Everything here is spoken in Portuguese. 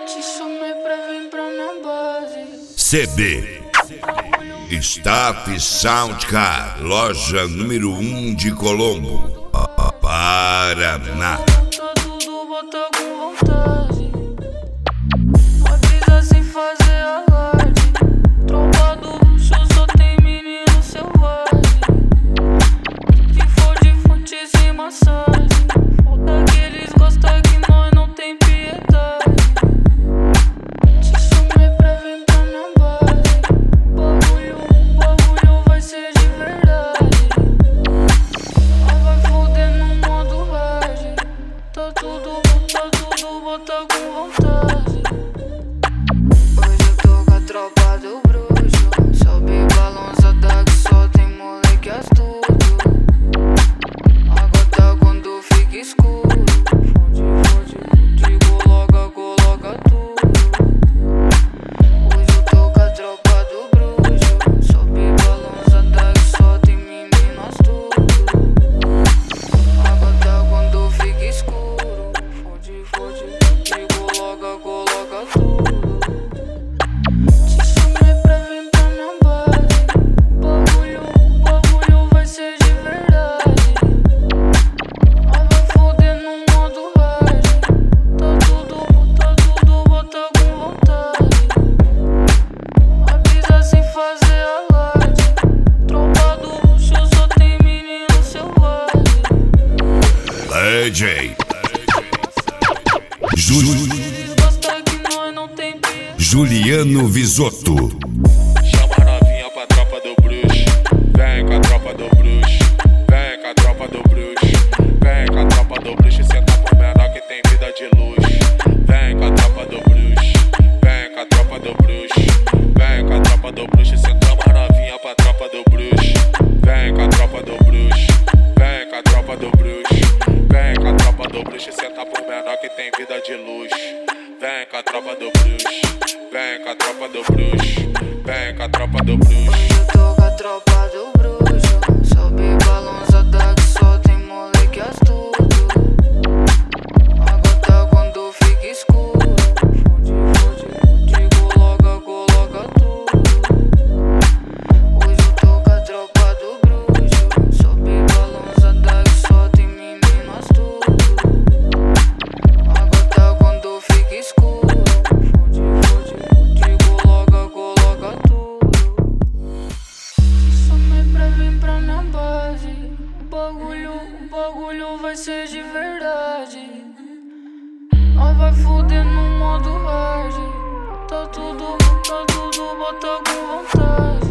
Te chamei pra vir pra minha base. CD Staff Soundcar, loja número 1 de Colombo, Paraná. Tá tudo, bota com vontade. Avisa sem fazer alarde. Tropa do bruxo só tem menino selvagem. Que for de fonte sem massagem. Falta que eles gostam que nós não tem piedade. Te chamei pra vir pra minha base. Bagulho vai ser de verdade. Nós vai foder no modo hard. Tá tudo, bota com vontade. Hoje eu tô com a tropa do bruxo. Sobe balançada que só tem moleque astuto. Agora quando fica escuro, fode, digo logo, coloca tudo. Hoje eu tô com a tropa do bruxo. Sobe balançada que só tem menino astuto. Agora quando fica escuro, fode, digo logo, coloca tudo. Te chamei pra vir pra minha base. Bagulho vai ser de verdade. Nós vai foder no modo hard. Tá tudo, bota com vontade. Avisa sem fazer alarde. Tropa do bruxo só tem menino selvagem. DJ Gosta que nós não tem piedade. Juliano Visotto. Chama a novinha pra tropa do bruxo. Vem com a tropa do bruxo. Vem com a tropa do bruxo. Vem com a tropa do bruxo. Senta pro menor que tem vida de luxo. Vem com a tropa do bruxo. Vem com a tropa do bruxo. Vem com a tropa do bruxo. Senta a novinha pra tropa do bruxo. Vem com a tropa do bruxo. Vem com a tropa do bruxo. Vem com a tropa do bruxo. Senta pro menor que tem vida de luxo. Vem com a tropa do bruxo. Vem com a tropa do bruxo. Vem com a tropa do bruxo. Hoje eu tô com a tropa do bruxo. Sobe balançada que só tem moleque astuto. Agora quando fica escuro, fode, digo logo, coloca tudo. Hoje eu tô com a tropa do bruxo. Sobe balançada que só tem menino astuto. Agora quando fica escuro, fode, digo logo, coloca tudo. Te chamei pra vir pra minha base. O bagulho vai ser de verdade. Nós vai foder no modo hard. Tá tudo, bota com vontade.